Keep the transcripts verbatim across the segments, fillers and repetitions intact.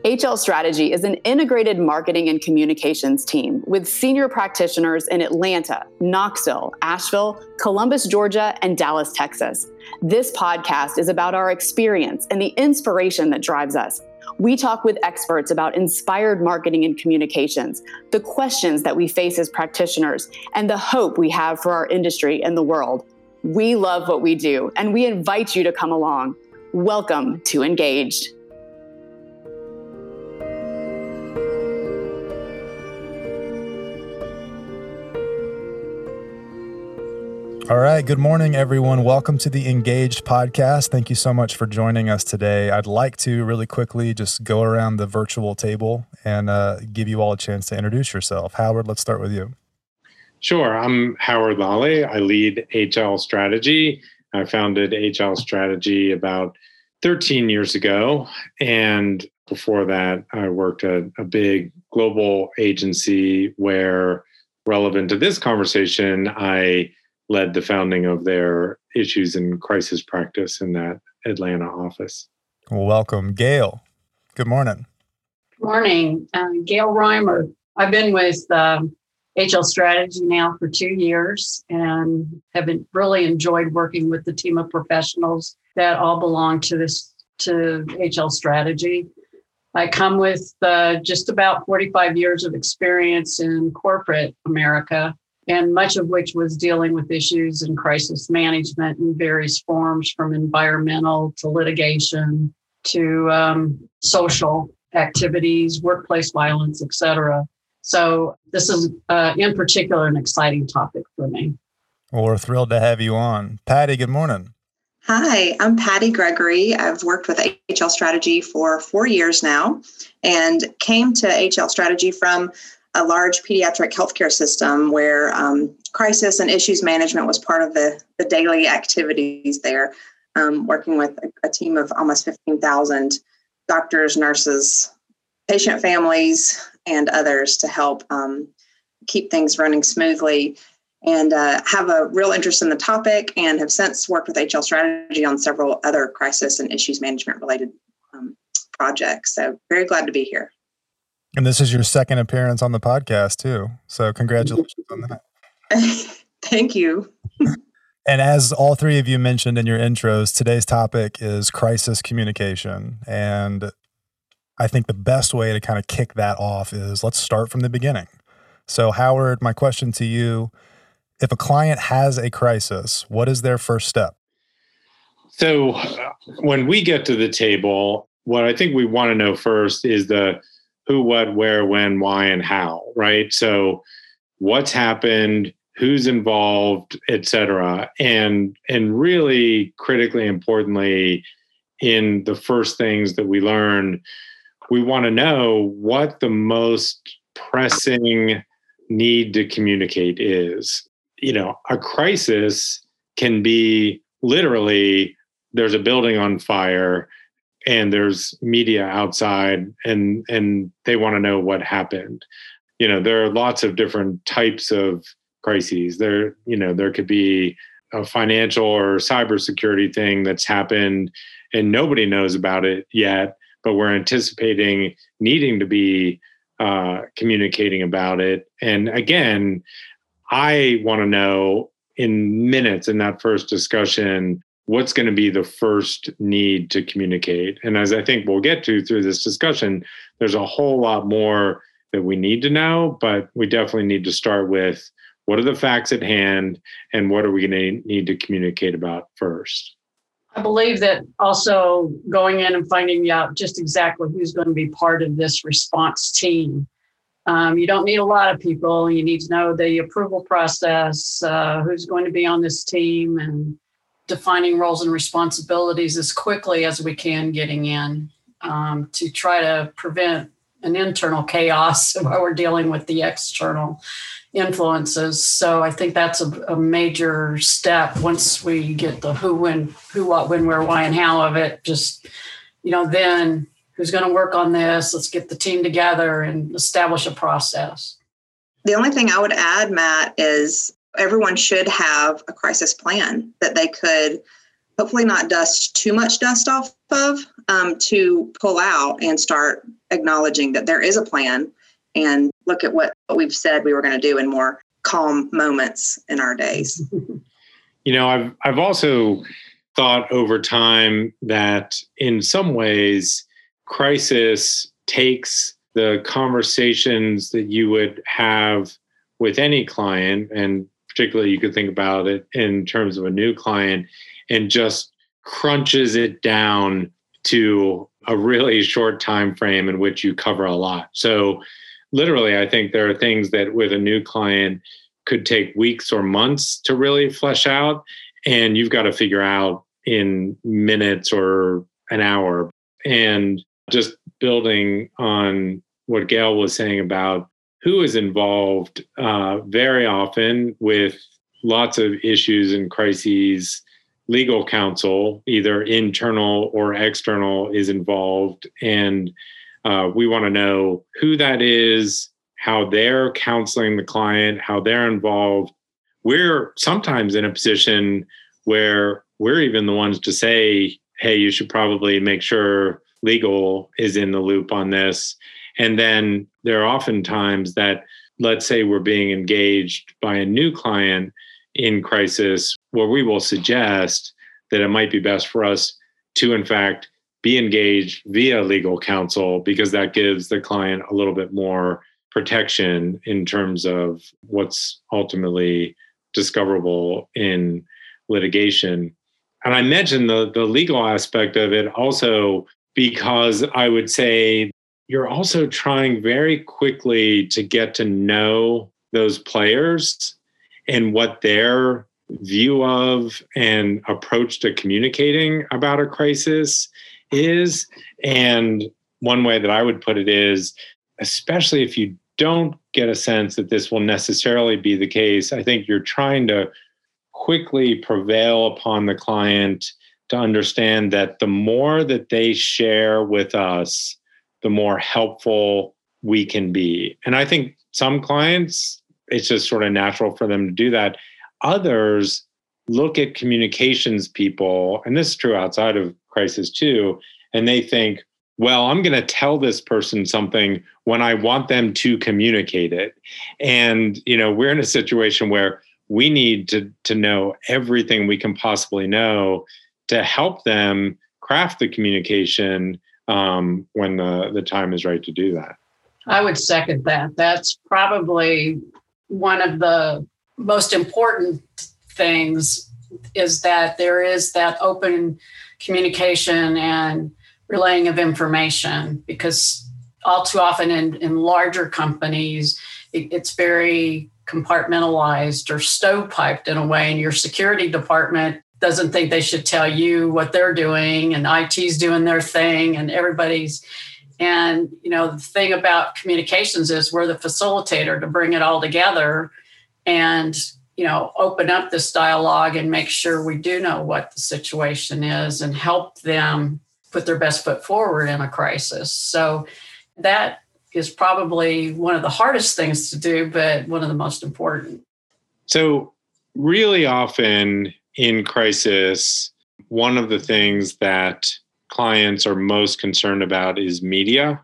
H L Strategy is an integrated marketing and communications team with senior practitioners in Atlanta, Knoxville, Asheville, Columbus, Georgia, and Dallas, Texas. This podcast is about our experience and the inspiration that drives us. We talk with experts about inspired marketing and communications, the questions that we face as practitioners, and the hope we have for our industry and the world. We love what we do, and we invite you to come along. Welcome to Engaged. All right. Good morning, everyone. Welcome to the Engaged podcast. Thank you so much for joining us today. I'd like to really quickly just go around the virtual table and uh, give you all a chance to introduce yourself. Howard, let's start with you. Sure. I'm Howard Lally. I lead H L Strategy. I founded H L Strategy about thirteen years ago. And before that, I worked at a big global agency where, relevant to this conversation, I led the founding of their issues and crisis practice in that Atlanta office. Well, welcome. Gail, good morning. Good morning. Um, Gail Reimer. I've been with um, H L Strategy now for two years and have been, really enjoyed working with the team of professionals that all belong to this to H L Strategy. I come with uh, just about forty-five years of experience in corporate America, and much of which was dealing with issues in crisis management in various forms, from environmental to litigation to um, social activities, workplace violence, et cetera. So this is, uh, in particular, an exciting topic for me. Well, we're thrilled to have you on. Patty, good morning. Hi, I'm Patty Gregory. I've worked with H L Strategy for four years now and came to H L Strategy from a large pediatric healthcare system where um, crisis and issues management was part of the, the daily activities there, um, working with a, a team of almost fifteen thousand doctors, nurses, patient families, and others to help um, keep things running smoothly, and uh, have a real interest in the topic, and have since worked with H L Strategy on several other crisis and issues management related um, projects. So very glad to be here. And this is your second appearance on the podcast too. So congratulations on that. Thank you. And as all three of you mentioned in your intros, today's topic is crisis communication. And I think the best way to kind of kick that off is let's start from the beginning. So Howard, my question to you, if a client has a crisis, what is their first step? So uh, when we get to the table, what I think we want to know first is the who, what, where, when, why, and how, right? So what's happened, who's involved, et cetera. And, and really critically importantly, in the first things that we learn, we want to know what the most pressing need to communicate is. You know, a crisis can be literally, there's a building on fire and there's media outside and, and they want to know what happened. You know, there are lots of different types of crises. There, you know, there could be a financial or cybersecurity thing that's happened and nobody knows about it yet, but we're anticipating needing to be uh, communicating about it. And again, I want to know in minutes in that first discussion, what's going to be the first need to communicate. And as I think we'll get to through this discussion, there's a whole lot more that we need to know, but we definitely need to start with what are the facts at hand and what are we going to need to communicate about first. I believe that also going in and finding out just exactly who's going to be part of this response team. Um, you don't need a lot of people. You need to know the approval process, uh, who's going to be on this team, and defining roles and responsibilities as quickly as we can getting in um, to try to prevent an internal chaos while we're dealing with the external influences. So I think that's a, a major step once we get the who, when, who, what, when, where, why, and how of it. Just, you know, then who's going to work on this? Let's get the team together and establish a process. The only thing I would add, Matt, is everyone should have a crisis plan that they could hopefully not dust too much dust off of, um, to pull out and start acknowledging that there is a plan and look at what, what we've said we were going to do in more calm moments in our days. You know, I've I've also thought over time that in some ways, crisis takes the conversations that you would have with any client, and particularly you could think about it in terms of a new client, and just crunches it down to a really short time frame in which you cover a lot. So literally, I think there are things that with a new client could take weeks or months to really flesh out, and you've got to figure out in minutes or an hour. And just building on what Gail was saying about who is involved, uh, very often with lots of issues and crises, legal counsel, either internal or external, is involved. And uh, we want to know who that is, how they're counseling the client, how they're involved. We're sometimes in a position where we're even the ones to say, hey, you should probably make sure legal is in the loop on this. And then there are often times that, let's say we're being engaged by a new client in crisis, where we will suggest that it might be best for us to, in fact, be engaged via legal counsel, because that gives the client a little bit more protection in terms of what's ultimately discoverable in litigation. And I mentioned the, the legal aspect of it also because I would say you're also trying very quickly to get to know those players and what their view of and approach to communicating about a crisis is. And one way that I would put it is, especially if you don't get a sense that this will necessarily be the case, I think you're trying to quickly prevail upon the client to understand that the more that they share with us, the more helpful we can be. And I think some clients, it's just sort of natural for them to do that. Others look at communications people, and this is true outside of crisis too, and they think, well, I'm going to tell this person something when I want them to communicate it. And, you know, we're in a situation where we need to, to know everything we can possibly know to help them craft the communication um, when the, the time is right to do that. I would second that. That's probably one of the most important things, is that there is that open communication and relaying of information, because all too often in, in larger companies, it, it's very compartmentalized or stovepiped in a way, and your security department doesn't think they should tell you what they're doing, and I T's doing their thing, and everybody's. And, you know, the thing about communications is we're the facilitator to bring it all together and, you know, open up this dialogue and make sure we do know what the situation is and help them put their best foot forward in a crisis. So that is probably one of the hardest things to do, but one of the most important. So really often in crisis, one of the things that clients are most concerned about is media.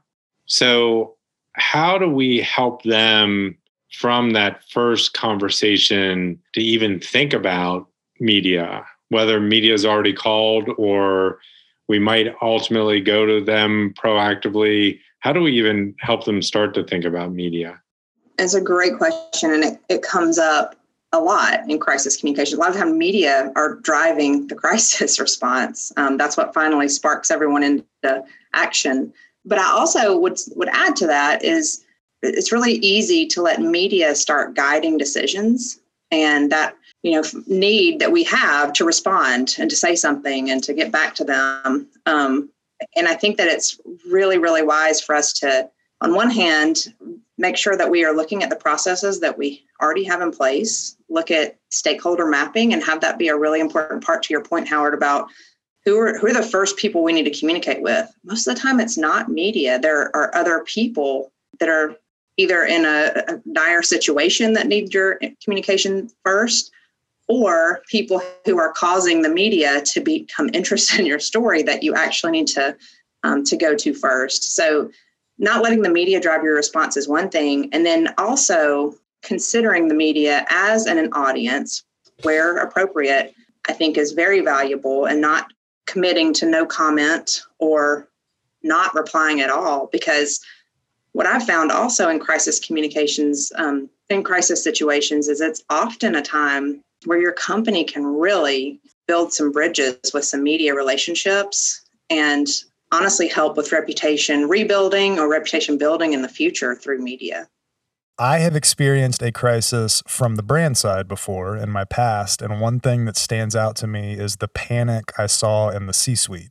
So how do we help them from that first conversation to even think about media, whether media is already called or we might ultimately go to them proactively? How do we even help them start to think about media? It's a great question, and it, it comes up a lot in crisis communication. A lot of time media are driving the crisis response. Um, that's what finally sparks everyone into action. But I also would, would add to that is it's really easy to let media start guiding decisions, and that, you know, need that we have to respond and to say something and to get back to them. Um, and I think that it's really, really wise for us to, on one hand, make sure that we are looking at the processes that we already have in place, look at stakeholder mapping, and have that be a really important part to your point, Howard, about who are, who are the first people we need to communicate with. Most of the time, it's not media. There are other people that are either in a, a dire situation that need your communication first, or people who are causing the media to become interested in your story that you actually need to um, to go to first. So not letting the media drive your response is one thing. And then also considering the media as an, an audience where appropriate, I think is very valuable, and not committing to no comment or not replying at all. Because what I've found also in crisis communications, um, in crisis situations, is it's often a time where your company can really build some bridges with some media relationships and honestly help with reputation rebuilding or reputation building in the future through media. I have experienced a crisis from the brand side before in my past, and one thing that stands out to me is the panic I saw in the C-suite.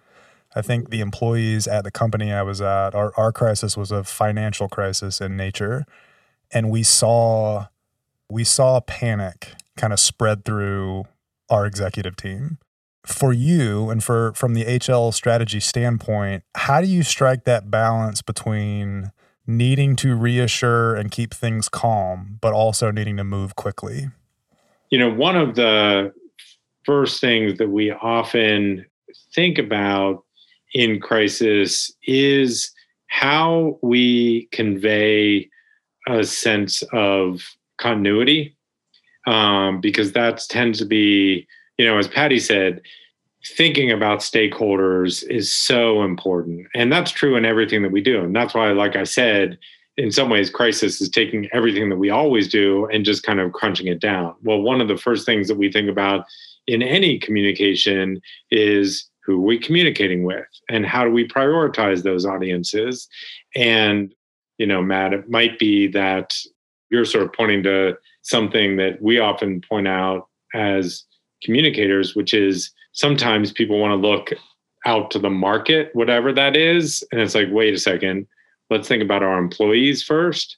I think the employees at the company I was at, our, our crisis was a financial crisis in nature, and we saw we saw panic kind of spread through our executive team. For you and for from the H L strategy standpoint, how do you strike that balance between needing to reassure and keep things calm, but also needing to move quickly? You know, one of the first things that we often think about in crisis is how we convey a sense of continuity, um, because that tends to be, you know, as Patty said, thinking about stakeholders is so important. And that's true in everything that we do. And that's why, like I said, in some ways, crisis is taking everything that we always do and just kind of crunching it down. Well, one of the first things that we think about in any communication is who are we communicating with and how do we prioritize those audiences? And, you know, Matt, it might be that you're sort of pointing to something that we often point out as communicators, which is sometimes people want to look out to the market, whatever that is. And it's like, wait a second, let's think about our employees first.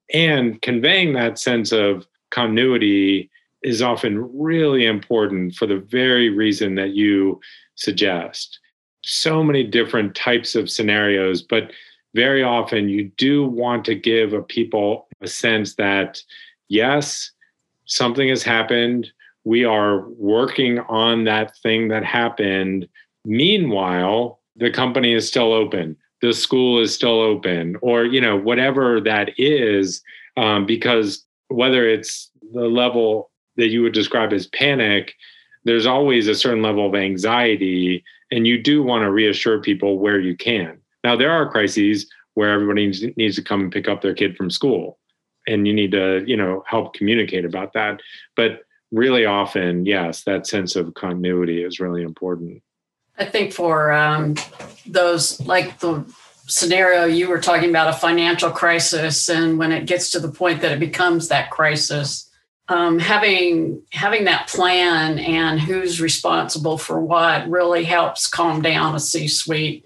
And conveying that sense of continuity is often really important for the very reason that you suggest. So many different types of scenarios, but very often you do want to give a people a sense that, yes, something has happened. We are working on that thing that happened. Meanwhile, the company is still open. The school is still open, or, you know, whatever that is, um, because whether it's the level that you would describe as panic, there's always a certain level of anxiety, and you do want to reassure people where you can. Now, there are crises where everybody needs, needs to come and pick up their kid from school, and you need to, you know, help communicate about that. But really often, yes, that sense of continuity is really important. I think for um, those, like the scenario you were talking about, a financial crisis, and when it gets to the point that it becomes that crisis, um, having having that plan and who's responsible for what really helps calm down a C-suite.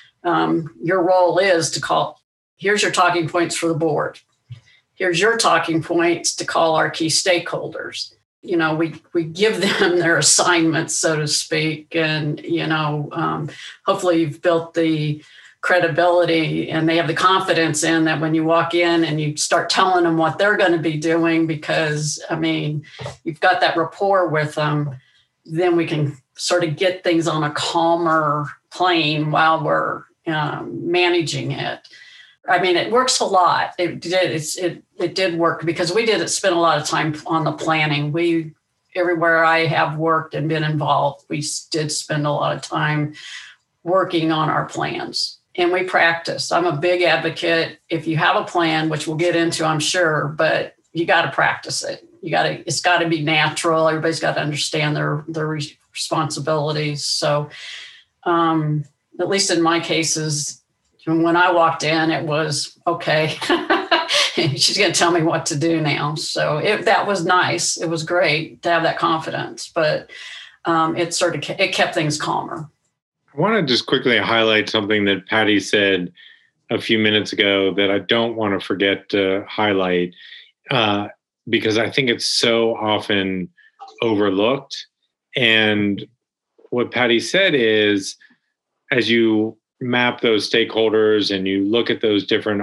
Um, your role is to call, here's your talking points for the board. Here's your talking points to call our key stakeholders. You know, we, we give them their assignments, so to speak. And, you know, um, hopefully you've built the credibility and they have the confidence in that when you walk in and you start telling them what they're going to be doing, because, I mean, you've got that rapport with them, then we can sort of get things on a calmer plane while we're um, managing it. I mean, it works a lot. It did. It's, it it did work because we did spend a lot of time on the planning. We everywhere I have worked and been involved, we did spend a lot of time working on our plans, and we practiced. I'm a big advocate. If you have a plan, which we'll get into, I'm sure, but you got to practice it. You got to. It's got to be natural. Everybody's got to understand their their responsibilities. So, um, at least in my cases. When I walked in, it was, okay, she's going to tell me what to do now. So it, that was nice. It was great to have that confidence, but um, it sort of, it kept things calmer. I want to just quickly highlight something that Patty said a few minutes ago that I don't want to forget to highlight uh, because I think it's so often overlooked. And what Patty said is, as you map those stakeholders and you look at those different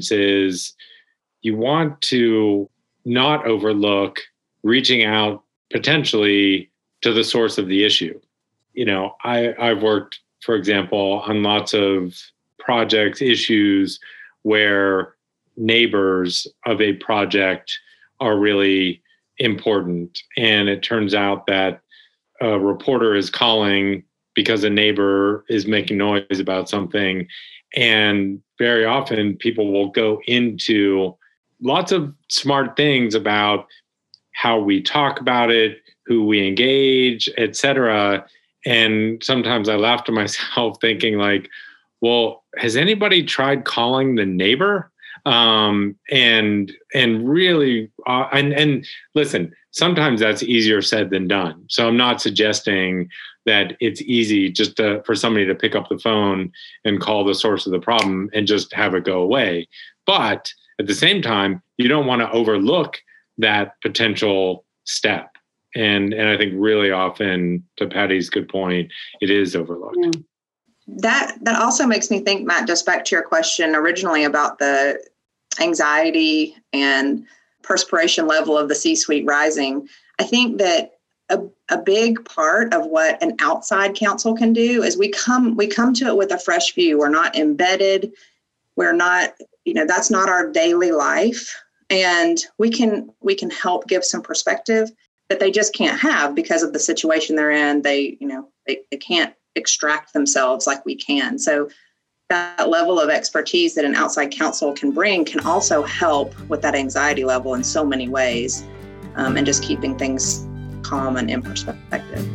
audiences, you want to not overlook reaching out potentially to the source of the issue. You know, I, I've worked, for example, on lots of projects, issues where neighbors of a project are really important. And it turns out that a reporter is calling because a neighbor is making noise about something. And very often people will go into lots of smart things about how we talk about it, who we engage, et cetera. And sometimes I laugh to myself thinking like, well, has anybody tried calling the neighbor? Um, and, and really, uh, and, and listen, sometimes that's easier said than done. So I'm not suggesting that it's easy just to, for somebody to pick up the phone and call the source of the problem and just have it go away. But at the same time, you don't want to overlook that potential step. And, and I think really often, to Patty's good point, it is overlooked. Yeah. That that also makes me think, Matt, just back to your question originally about the anxiety and perspiration level of the C-suite rising. I think that a, a big part of what an outside counsel can do is we come we come to it with a fresh view. We're not embedded. We're not, you know, that's not our daily life. And we can we can help give some perspective that they just can't have because of the situation they're in. They, you know, they, they can't extract themselves like we can. So that level of expertise that an outside counsel can bring can also help with that anxiety level in so many ways, um, and just keeping things calm and in perspective.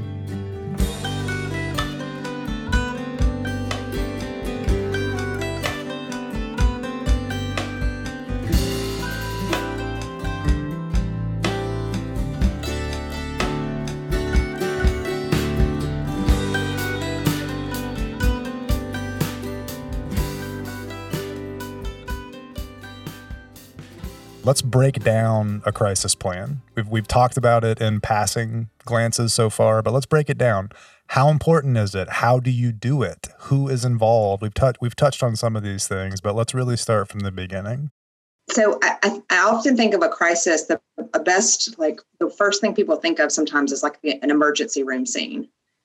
Let's break down a crisis plan. We've we've talked about it in passing glances so far, but let's break it down. How important is it? How do you do it? Who is involved? We've touched we've touched on some of these things, but let's really start from the beginning. So I, I often think of a crisis, the, the best, like the first thing people think of sometimes is like an emergency room scene.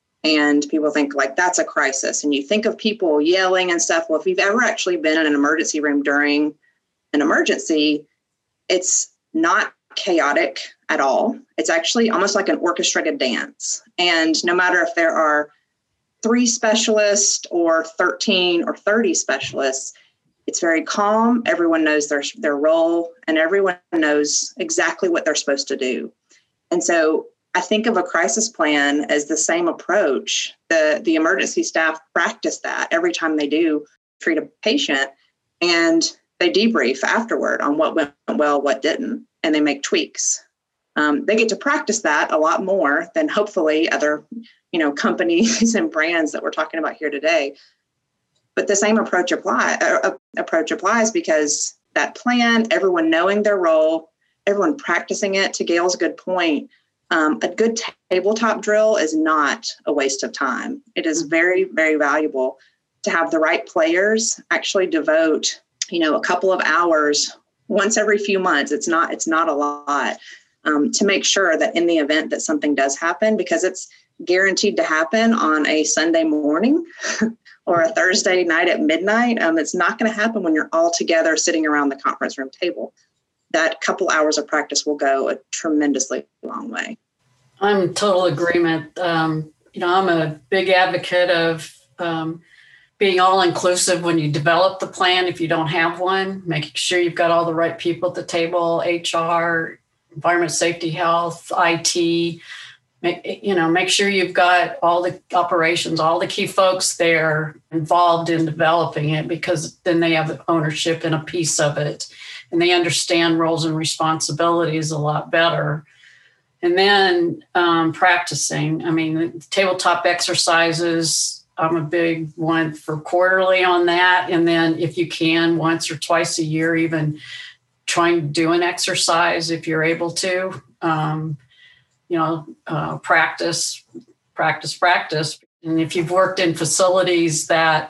And people think like that's a crisis. And you think of people yelling and stuff. Well, if you've ever actually been in an emergency room during an emergency, it's not chaotic at all. It's actually almost like an orchestrated dance. And no matter if there are three specialists or thirteen or thirty specialists, it's very calm. Everyone knows their, their role and everyone knows exactly what they're supposed to do. And so I think of a crisis plan as the same approach. The, the emergency staff practice that every time they do treat a patient, and they debrief afterward on what went well, what didn't, and they make tweaks. Um, they get to practice that a lot more than hopefully other, you know, companies and brands that we're talking about here today. But the same approach apply uh, approach applies because that plan, everyone knowing their role, everyone practicing it. To Gail's good point, um, a good t- tabletop drill is not a waste of time. It is very, very valuable to have the right players actually devote, you know, a couple of hours once every few months. It's not, it's not a lot, um, to make sure that in the event that something does happen, because it's guaranteed to happen on a Sunday morning or a Thursday night at midnight. Um, it's not going to happen when you're all together sitting around the conference room table. That couple hours of practice will go a tremendously long way. I'm in total agreement. Um, you know, I'm a big advocate of, um, being all-inclusive when you develop the plan. If you don't have one, making sure you've got all the right people at the table, H R, environment, safety, health, I T, make, you know, make sure you've got all the operations, all the key folks there involved in developing it, because then they have ownership and a piece of it, and they understand roles and responsibilities a lot better. And then um, practicing, I mean, tabletop exercises, I'm a big one for quarterly on that. And then if you can, once or twice a year, even trying to do an exercise if you're able to, um, you know, uh, practice, practice, practice. And if you've worked in facilities that,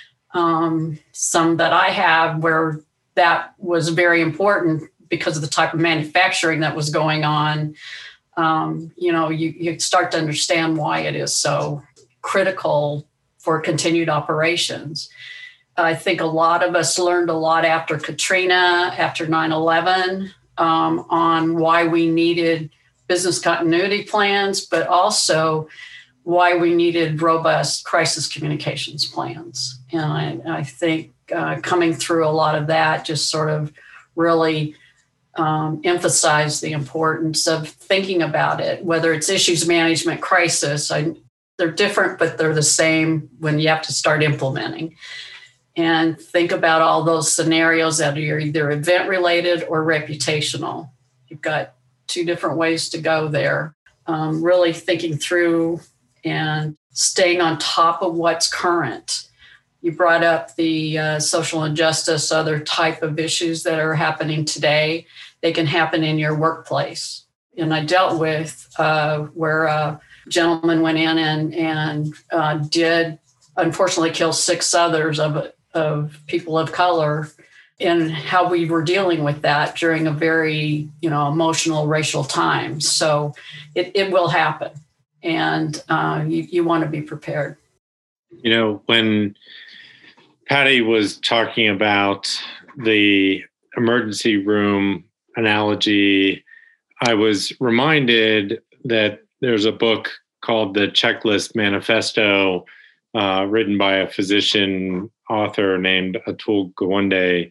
um, some that I have where that was very important because of the type of manufacturing that was going on, um, you know, you, you start to understand why it is so critical for continued operations. I think a lot of us learned a lot after Katrina, after nine eleven, um, on why we needed business continuity plans, but also why we needed robust crisis communications plans. And I, I think uh, coming through a lot of that just sort of really um, emphasized the importance of thinking about it, whether it's issues management, crisis. I, they're different, but they're the same when you have to start implementing. And think about all those scenarios that are either event related or reputational. You've got two different ways to go there. Um, really thinking through and staying on top of what's current. You brought up the uh, social injustice, other type of issues that are happening today. They can happen in your workplace. And I dealt with uh, where a gentleman went in and, and uh, did unfortunately kill six others of, of people of color, and how we were dealing with that during a very, you know, emotional racial time. So it, it will happen. And uh, you, you want to be prepared. You know, when Patty was talking about the emergency room analogy, I was reminded that there's a book called The Checklist Manifesto, uh, written by a physician author named Atul Gawande.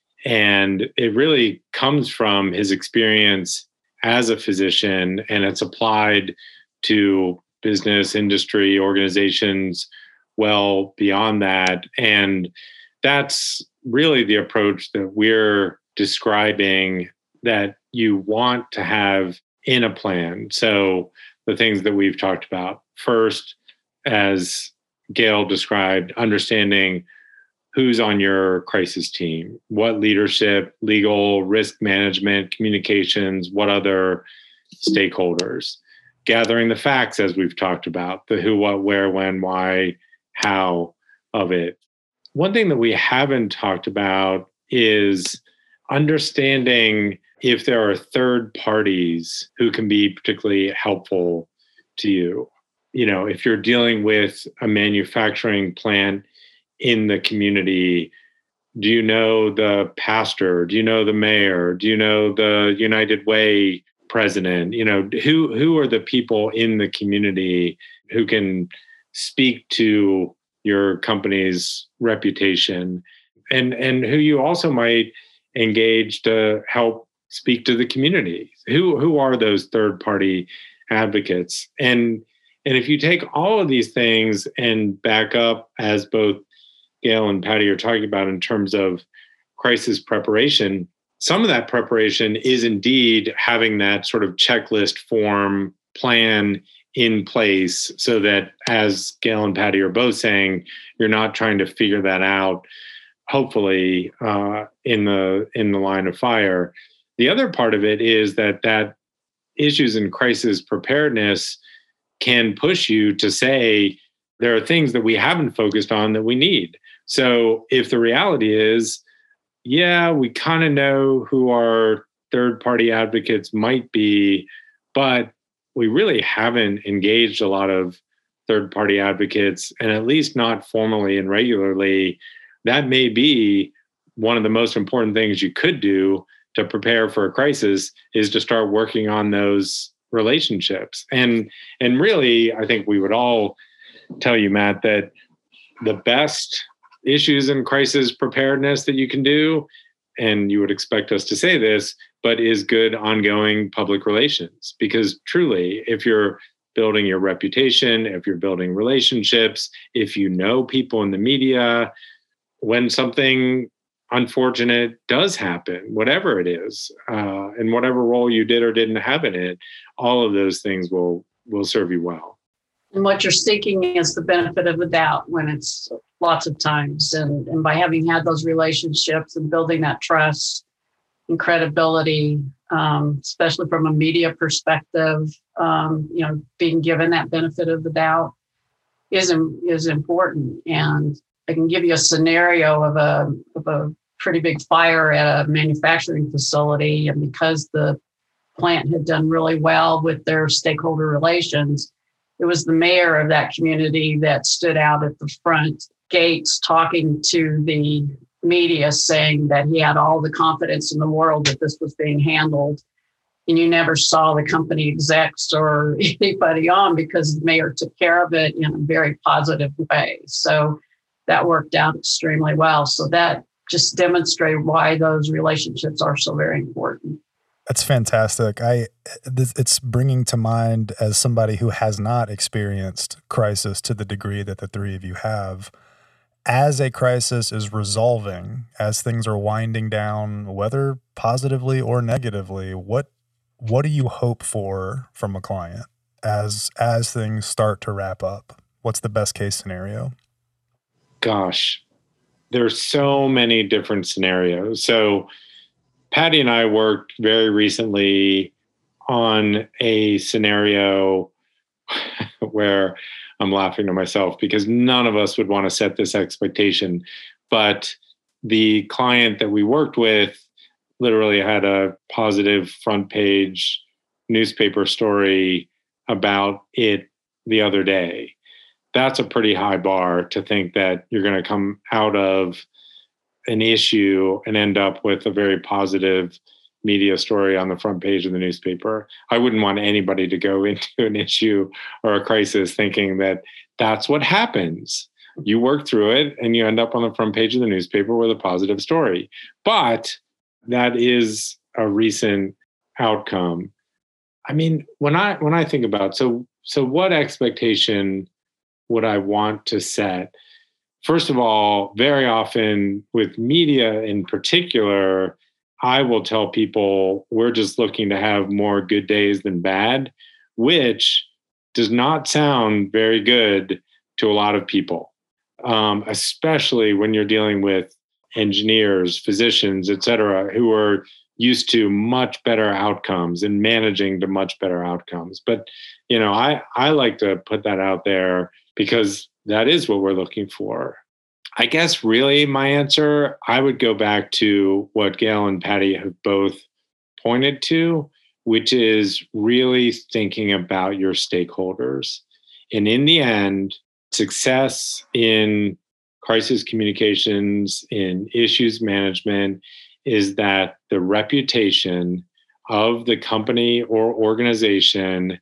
And it really comes from his experience as a physician, and it's applied to business, industry, organizations well beyond that. And that's really the approach that we're describing that you want to have in a plan. So the things that we've talked about. First, as Gail described, understanding who's on your crisis team, what leadership, legal, risk management, communications, what other stakeholders. Gathering the facts, as we've talked about, the who, what, where, when, why, how of it. One thing that we haven't talked about is understanding if there are third parties who can be particularly helpful to you. You know, if you're dealing with a manufacturing plant in the community, do you know the pastor? Do you know the mayor? Do you know the United Way president? You know, who who are the people in the community who can speak to your company's reputation, and and who you also might engage to help speak to the community? Who who are those third party advocates? And and if you take all of these things and back up, as both Gail and Patty are talking about in terms of crisis preparation, some of that preparation is indeed having that sort of checklist form plan in place so that, as Gail and Patty are both saying, you're not trying to figure that out, hopefully, uh, in the in the line of fire. The other part of it is that that issues in crisis preparedness can push you to say, there are things that we haven't focused on that we need. So if the reality is, yeah, we kind of know who our third-party advocates might be, but we really haven't engaged a lot of third-party advocates, and at least not formally and regularly, that may be one of the most important things you could do to prepare for a crisis, is to start working on those relationships. And, and really, I think we would all tell you, Matt, that the best issues in crisis preparedness that you can do, and you would expect us to say this, but is good ongoing public relations. Because truly, if you're building your reputation, if you're building relationships, if you know people in the media, when something unfortunate does happen, whatever it is, uh, and whatever role you did or didn't have in it, all of those things will will serve you well. And what you're seeking is the benefit of the doubt when it's lots of times. And, and by having had those relationships and building that trust and credibility, um, especially from a media perspective, um, you know, being given that benefit of the doubt is, is important. And I can give you a scenario of a, of a pretty big fire at a manufacturing facility. And because the plant had done really well with their stakeholder relations. It was the mayor of that community that stood out at the front gates talking to the media, saying that he had all the confidence in the world that this was being handled. And you never saw the company execs or anybody on because the mayor took care of it in a very positive way. So that worked out extremely well. So that just demonstrated why those relationships are so very important. That's fantastic. I it's bringing to mind, as somebody who has not experienced crisis to the degree that the three of you have, as a crisis is resolving, as things are winding down, whether positively or negatively, what what do you hope for from a client as as things start to wrap up? What's the best case scenario? Gosh, there's so many different scenarios. So Patty and I worked very recently on a scenario where I'm laughing to myself because none of us would want to set this expectation. But the client that we worked with literally had a positive front page newspaper story about it the other day. That's a pretty high bar to think that you're going to come out of an issue and end up with a very positive media story on the front page of the newspaper. I wouldn't want anybody to go into an issue or a crisis thinking that that's what happens. You work through it and you end up on the front page of the newspaper with a positive story. But that is a recent outcome. I mean, when I when I think about so so what expectation would I want to set? First of all, very often with media in particular, I will tell people we're just looking to have more good days than bad, which does not sound very good to a lot of people, um, especially when you're dealing with engineers, physicians, et cetera, who are used to much better outcomes and managing to much better outcomes. But, you know, I, I like to put that out there because that is what we're looking for. I guess really my answer, I would go back to what Gail and Patty have both pointed to, which is really thinking about your stakeholders. And in the end, success in crisis communications, in issues management, is that the reputation of the company or organization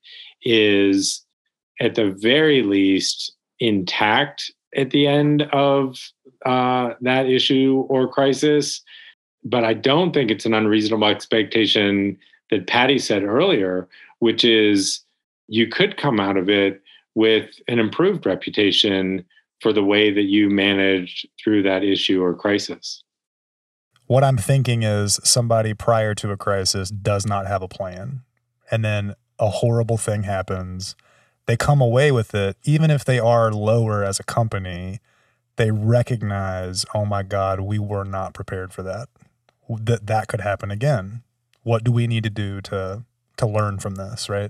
is at the very least intact at the end of uh, that issue or crisis. But I don't think it's an unreasonable expectation that Patty said earlier, which is you could come out of it with an improved reputation for the way that you managed through that issue or crisis. What I'm thinking is somebody prior to a crisis does not have a plan. And then a horrible thing happens. They come away with it, even if they are lower as a company, they recognize, oh my God, we were not prepared for that. That that could happen again. What do we need to do to to learn from this, right?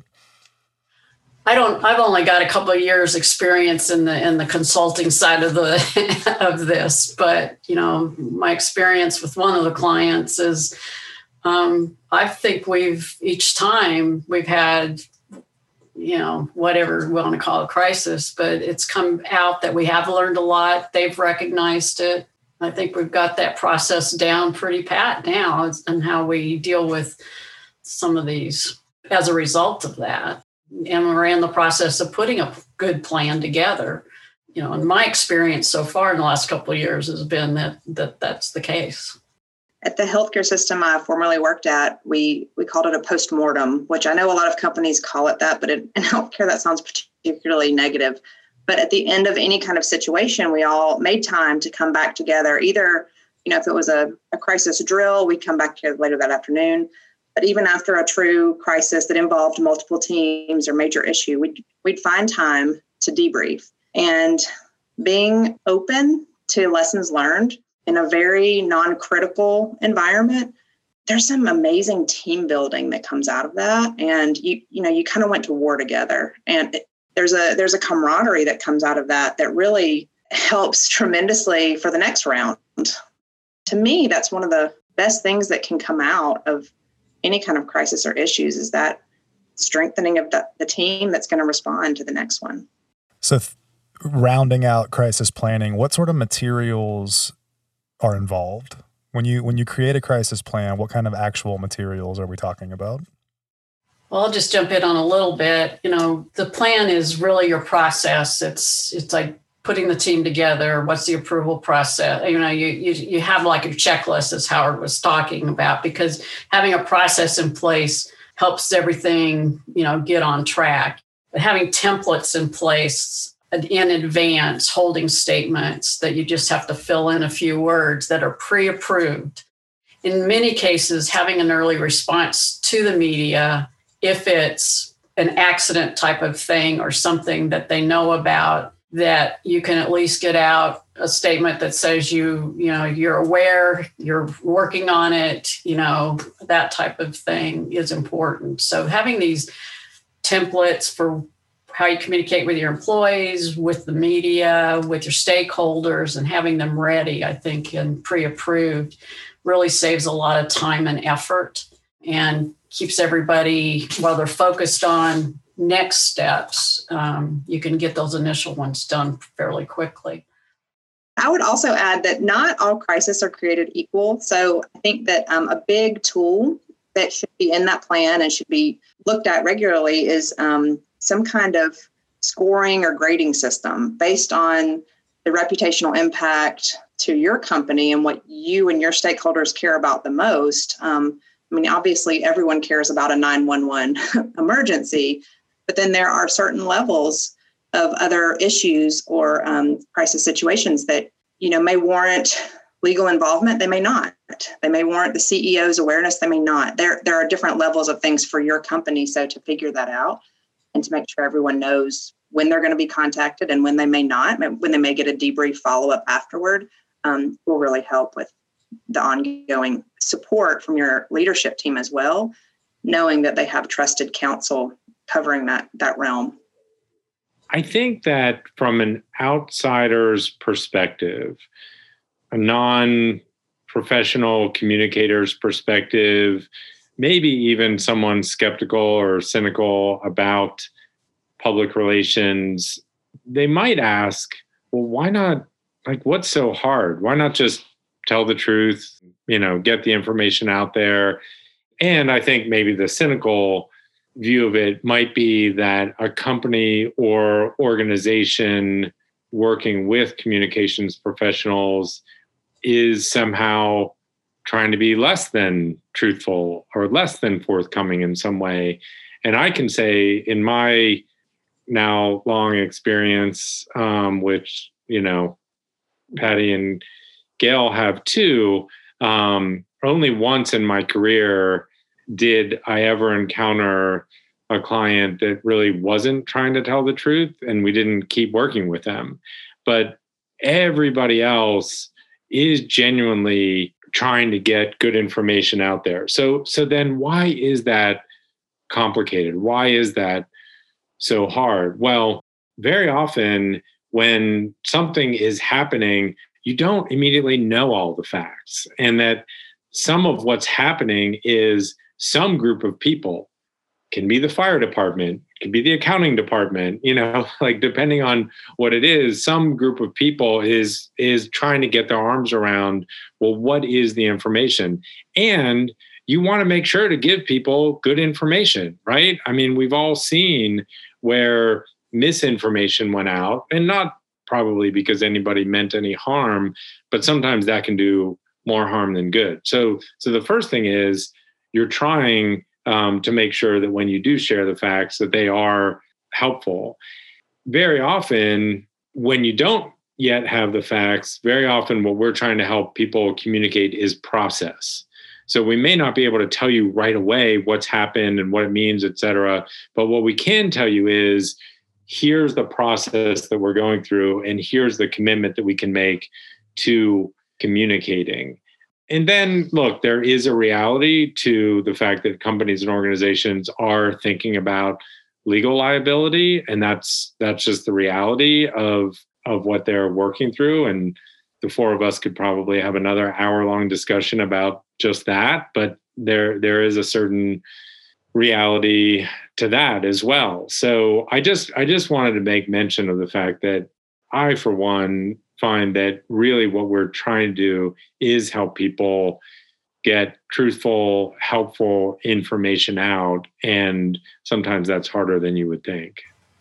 I don't. I've only got a couple of years experience in the in the consulting side of the of this, but you know, my experience with one of the clients is, um, I think we've each time we've had, you know, whatever we want to call it, crisis, but it's come out that we have learned a lot. They've recognized it. I think we've got that process down pretty pat now, and how we deal with some of these as a result of that. And we're in the process of putting a good plan together. You know, and my experience so far in the last couple of years has been that, that that's the case. At the healthcare system I formerly worked at, we we called it a postmortem, which I know a lot of companies call it that, but in, in healthcare that sounds particularly negative. But at the end of any kind of situation, we all made time to come back together. Either, you know, if it was a, a crisis drill, we'd come back together later that afternoon. But even after a true crisis that involved multiple teams or major issue, we'd, we'd find time to debrief. And being open to lessons learned in a very non-critical environment, there's some amazing team building that comes out of that. And you you know, you kind of went to war together. And it, there's a there's a camaraderie that comes out of that that really helps tremendously for the next round. To me, that's one of the best things that can come out of any kind of crisis or issues is that strengthening of the, the team that's going to respond to the next one. So th- rounding out crisis planning, what sort of materials are involved? When you when you create a crisis plan, what kind of actual materials are we talking about? Well, I'll just jump in on a little bit. You know, the plan is really your process. It's it's like putting the team together. What's the approval process? You know, you you you have like a checklist, as Howard was talking about, because having a process in place helps everything, you know, get on track. But having templates in place in advance, holding statements that you just have to fill in a few words that are pre-approved. In many cases, having an early response to the media, if it's an accident type of thing or something that they know about, that you can at least get out a statement that says you, you know, you're aware, you're working on it, you know, that type of thing is important. So having these templates for how you communicate with your employees, with the media, with your stakeholders, and having them ready, I think, and pre-approved really saves a lot of time and effort and keeps everybody, while they're focused on next steps, um, you can get those initial ones done fairly quickly. I would also add that not all crises are created equal. So I think that um, a big tool that should be in that plan and should be looked at regularly is um, some kind of scoring or grading system based on the reputational impact to your company and what you and your stakeholders care about the most. Um, I mean, obviously, everyone cares about a nine one one emergency, but then there are certain levels of other issues or um, crisis situations that, you know, may warrant legal involvement. They may not. They may warrant the C E O's awareness. They may not. There, there are different levels of things for your company. So to figure that out and to make sure everyone knows when they're going to be contacted and when they may not, when they may get a debrief follow-up afterward, um, will really help with the ongoing support from your leadership team as well, knowing that they have trusted counsel covering that that realm. I think that from an outsider's perspective, a non-professional communicator's perspective, maybe even someone skeptical or cynical about public relations, they might ask, well, why not, like, what's so hard? Why not just tell the truth, you know, get the information out there? And I think maybe the cynical view of it might be that a company or organization working with communications professionals is somehow trying to be less than truthful or less than forthcoming in some way. And I can say in my now long experience, um, which, you know, Patty and Gail have too, um, only once in my career did I ever encounter a client that really wasn't trying to tell the truth, and we didn't keep working with them. But everybody else is genuinely trying to get good information out there. So, so then why is that complicated? Why is that so hard? Well, very often when something is happening, you don't immediately know all the facts, and that some of what's happening is some group of people, can be the fire department, can be the accounting department, you know, like depending on what it is, some group of people is is trying to get their arms around, well, what is the information? And you want to make sure to give people good information, right? I mean, we've all seen where misinformation went out, and not probably because anybody meant any harm, but sometimes that can do more harm than good. So, so the first thing is you're trying um, to make sure that when you do share the facts, that they are helpful. Very often, when you don't yet have the facts, very often what we're trying to help people communicate is process. So we may not be able to tell you right away what's happened and what it means, et cetera. But what we can tell you is, here's the process that we're going through, and here's the commitment that we can make to communicating. And then, look, there is a reality to the fact that companies and organizations are thinking about legal liability, and that's that's just the reality of, of what they're working through. And the four of us could probably have another hour-long discussion about just that, but there there is a certain reality to that as well. So I just I just wanted to make mention of the fact that I, for one, find that really what we're trying to do is help people get truthful, helpful information out. And sometimes that's harder than you would think.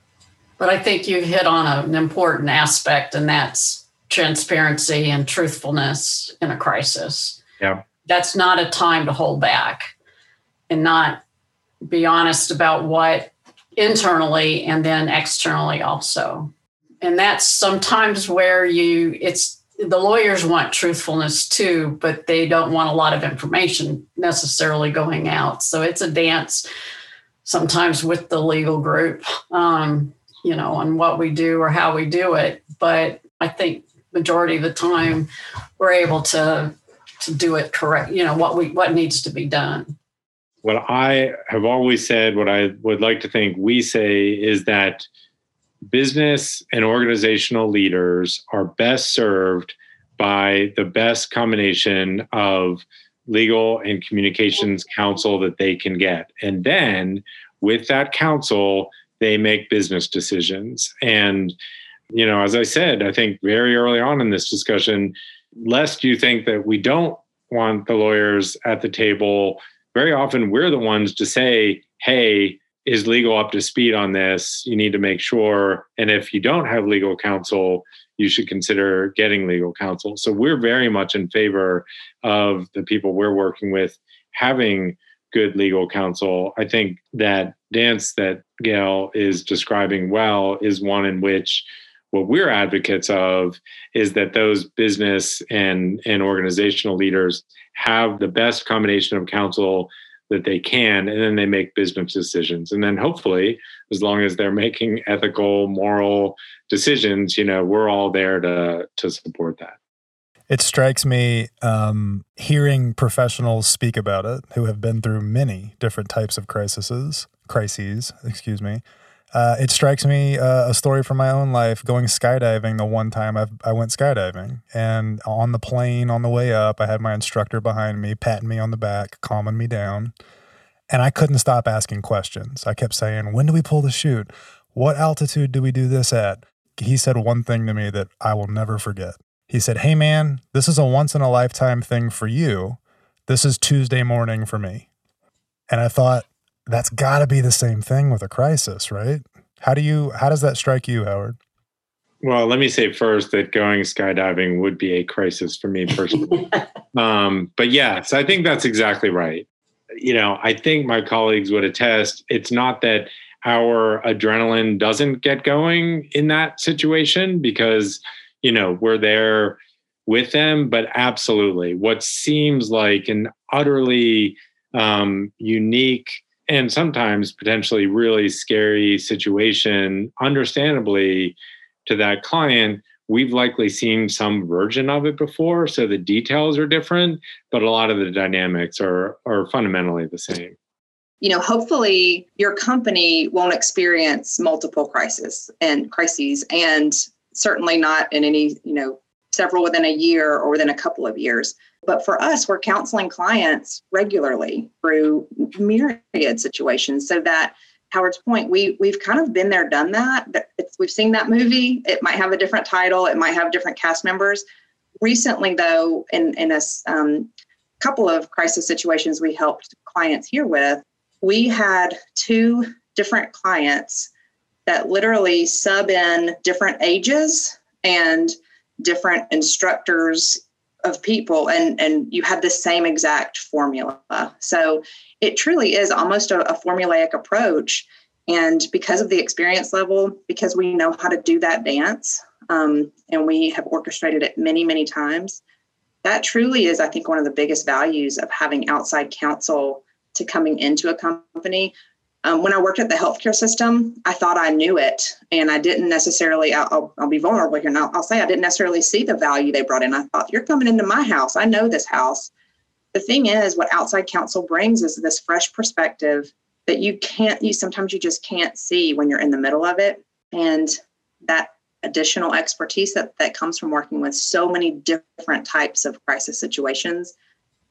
But I think you hit on an important aspect, and that's transparency and truthfulness in a crisis. Yeah. That's not a time to hold back and not be honest about what internally and then externally also. And that's sometimes where you, it's the lawyers want truthfulness too, but they don't want a lot of information necessarily going out. So it's a dance sometimes with the legal group, um, you know, on what we do or how we do it. But I think majority of the time we're able to to do it correct, you know, what we what needs to be done. What I have always said, what I would like to think we say, is that business and organizational leaders are best served by the best combination of legal and communications counsel that they can get. And then with that counsel, they make business decisions. And, you know, as I said, I think very early on in this discussion, lest you think that we don't want the lawyers at the table, very often we're the ones to say, hey, is legal up to speed on this? You need to make sure. And if you don't have legal counsel, you should consider getting legal counsel. So we're very much in favor of the people we're working with having good legal counsel. I think that dance that Gail is describing well is one in which what we're advocates of is that those business and, and organizational leaders have the best combination of counsel that they can, and then they make business decisions. And then hopefully, as long as they're making ethical, moral decisions, you know, we're all there to to support that. It strikes me, um, hearing professionals speak about it who have been through many different types of crises, crises, excuse me. Uh, it strikes me uh, a story from my own life, going skydiving the one time I've, I went skydiving. And on the plane, on the way up, I had my instructor behind me, patting me on the back, calming me down. And I couldn't stop asking questions. I kept saying, when do we pull the chute? What altitude do we do this at? He said one thing to me that I will never forget. He said, hey man, this is a once in a lifetime thing for you. This is Tuesday morning for me. And I thought, that's got to be the same thing with a crisis, right? How do you, how does that strike you, Howard? Well, let me say first that going skydiving would be a crisis for me personally. um, but yes, I think that's exactly right. You know, I think my colleagues would attest, it's not that our adrenaline doesn't get going in that situation because, you know, we're there with them, but absolutely what seems like an utterly um, unique and sometimes potentially really scary situation, understandably, to that client, we've likely seen some version of it before. So the details are different, but a lot of the dynamics are, are fundamentally the same. You know, hopefully your company won't experience multiple crises and crises, and certainly not in any, you know, several within a year or within a couple of years. But for us, we're counseling clients regularly through myriad situations so that, Howard's point, we, we've kind of been there, done that. It's, we've seen that movie. It might have a different title. It might have different cast members. Recently, though, in, in a um, couple of crisis situations we helped clients here with, we had two different clients that literally sub in different ages and different instructors of people, and, and you had the same exact formula. So it truly is almost a, a formulaic approach. And because of the experience level, because we know how to do that dance, um, and we have orchestrated it many, many times, that truly is, I think, one of the biggest values of having outside counsel to coming into a company. Um, when I worked at the healthcare system, I thought I knew it, and I didn't necessarily, I'll, I'll be vulnerable here, and I'll, I'll say I didn't necessarily see the value they brought in. I thought, you're coming into my house. I know this house. The thing is, what outside counsel brings is this fresh perspective that you can't, you sometimes you just can't see when you're in the middle of it. And that additional expertise that, that comes from working with so many different types of crisis situations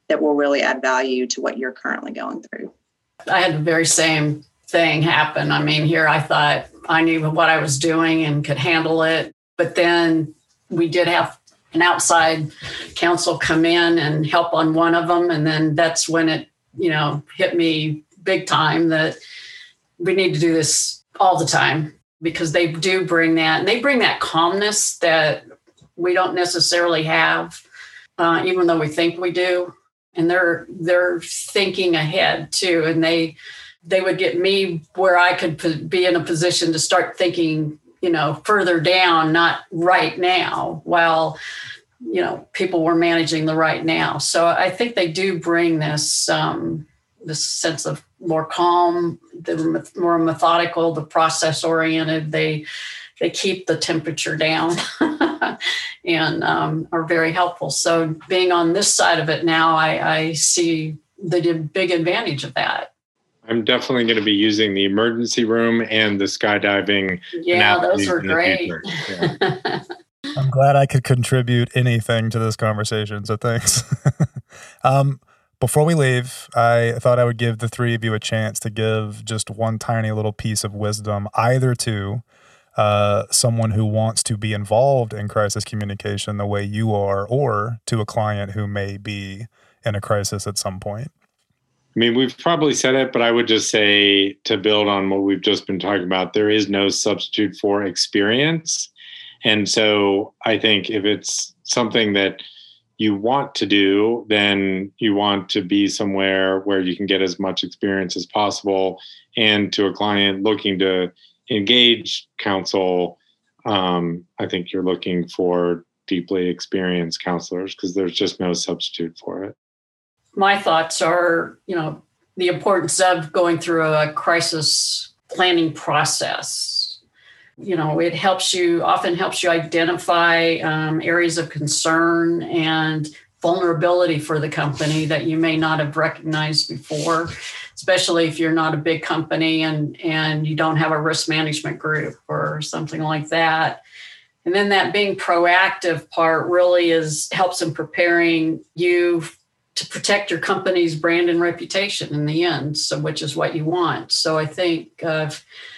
that will really add value to what you're currently going through. I had the very same thing happen. I mean, here I thought I knew what I was doing and could handle it. But then we did have an outside counsel come in and help on one of them. And then that's when it, you know, hit me big time that we need to do this all the time, because they do bring that, and they bring that calmness that we don't necessarily have, uh, even though we think we do. And they're they're thinking ahead too, and they they would get me where I could be in a position to start thinking, you know, further down, not right now, while, you know, people were managing the right now. So I think they do bring this um, this sense of more calm, the more methodical, the process oriented. They they keep the temperature down and um, are very helpful. So being on this side of it now, I, I see the big advantage of that. I'm definitely going to be using the emergency room and the skydiving. Yeah, those were great. Yeah. I'm glad I could contribute anything to this conversation, so thanks. um, before we leave, I thought I would give the three of you a chance to give just one tiny little piece of wisdom, either to uh, someone who wants to be involved in crisis communication the way you are, or to a client who may be in a crisis at some point. I mean, we've probably said it, but I would just say, to build on what we've just been talking about, there is no substitute for experience. And so I think if it's something that you want to do, then you want to be somewhere where you can get as much experience as possible. And to a client looking to engage counsel, um, I think you're looking for deeply experienced counselors, because there's just no substitute for it. My thoughts are, you know, the importance of going through a crisis planning process. You know, it helps you, often helps you identify um, areas of concern and vulnerability for the company that you may not have recognized before, especially if you're not a big company and, and you don't have a risk management group or something like that. And then that being proactive part really is helps in preparing you to protect your company's brand and reputation in the end, so which is what you want. So I think uh,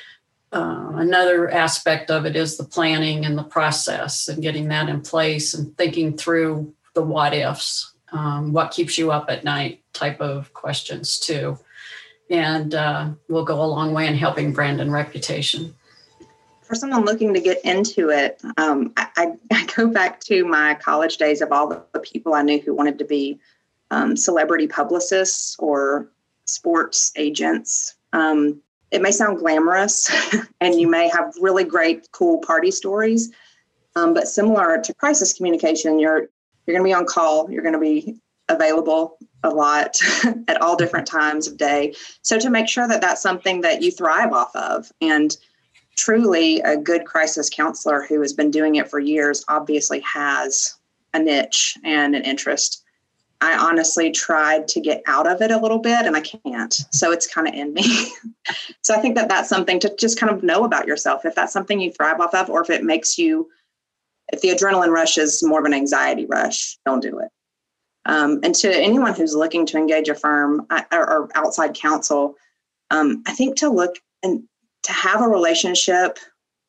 uh, another aspect of it is the planning and the process and getting that in place and thinking through the what ifs, um, what keeps you up at night type of questions too. And uh, will go a long way in helping brand and reputation. For someone looking to get into it, um, I, I go back to my college days of all the people I knew who wanted to be Um, celebrity publicists or sports agents. Um, it may sound glamorous and you may have really great, cool party stories, um, but similar to crisis communication, you're you're going to be on call. You're going to be available a lot at all different times of day. So to make sure that that's something that you thrive off of, and truly a good crisis counselor who has been doing it for years obviously has a niche and an interest. I honestly tried to get out of it a little bit and I can't. So it's kind of in me. So I think that that's something to just kind of know about yourself. If that's something you thrive off of, or if it makes you, if the adrenaline rush is more of an anxiety rush, don't do it. Um, and to anyone who's looking to engage a firm or, or outside counsel, um, I think to look and to have a relationship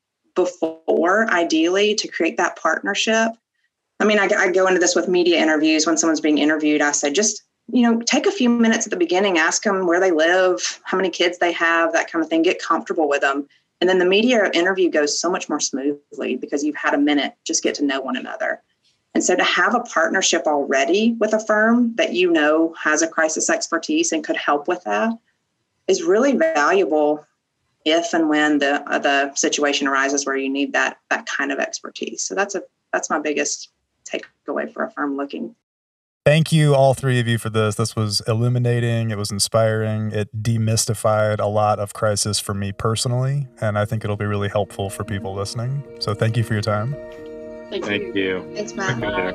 before, ideally, to create that partnership. I mean, I, I go into this with media interviews. When someone's being interviewed, I say, just, you know, take a few minutes at the beginning, ask them where they live, how many kids they have, that kind of thing, get comfortable with them. And then the media interview goes so much more smoothly because you've had a minute, just get to know one another. And so to have a partnership already with a firm that you know has a crisis expertise and could help with that is really valuable if and when the uh, the situation arises where you need that that kind of expertise. So that's a that's my biggest takeaway for a firm looking. Thank you, all three of you, for this. This was illuminating. It was inspiring. It demystified a lot of crisis for me personally, and I think it'll be really helpful for people listening. So thank you for your time. Thank, Thank you. you. Thanks, Matt. Bye.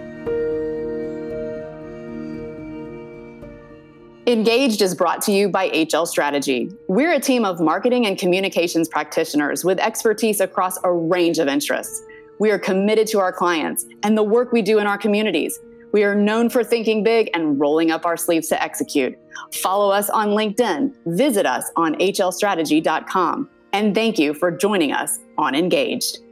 Engaged is brought to you by H L Strategy. We're a team of marketing and communications practitioners with expertise across a range of interests. We are committed to our clients and the work we do in our communities. We are known for thinking big and rolling up our sleeves to execute. Follow us on LinkedIn, visit us on h l strategy dot com, and thank you for joining us on Engaged.